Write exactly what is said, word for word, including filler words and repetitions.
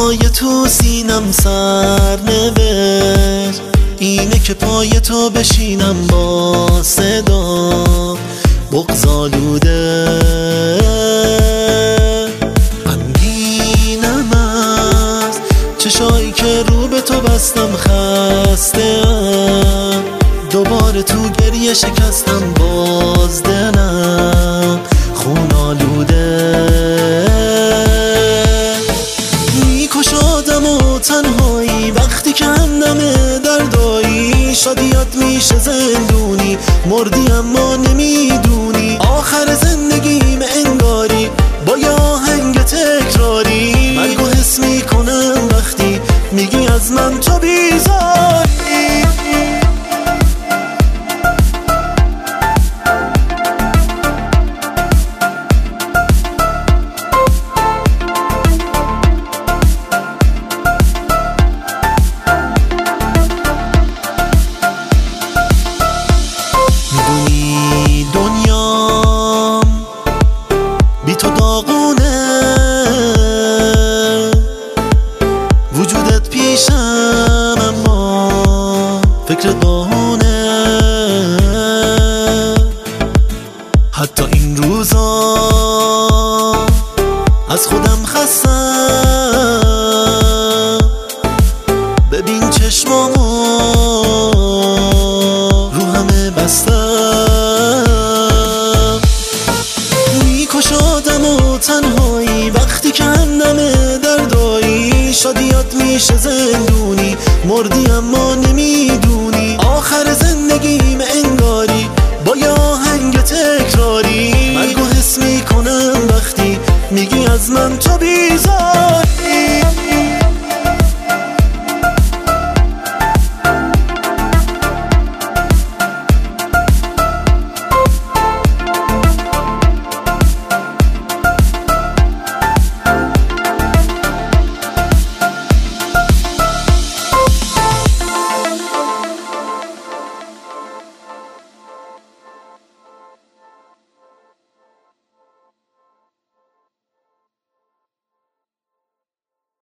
پای تو سینم سر نوشت، اینه که پای تو بشینم با صدا بغض‌آلوده. غمگینم از چشایی که رو به تو بستم، خسته ام دوباره تو گریه شکستم، باز دلم خون آلوده. میکش آدم و تنهایی وقتی که همدم دردایی، شادیات میشه زندونی، مردی اما نمیدونی. آخر زندگیم انگاری با یه آهنگ تکراری، مرگو حس میکنم وقتی میگی از من تو بیزاری. میدونی دنیام بی تو داغونه، وجودت پیشم اما فکرت بهونه. حتی این روزا از خودم خستم، ببین چشمامو رو همه بستم. میکش آدم و تنهایی وقتی که همدم دردایی، شادیات میشه زندونی، مردی اما نمیدونی. آخر زندگیم انگاری با یه آهنگ تکراری، مرگو حس میکنم وقتی میگی از من تو بیزاری.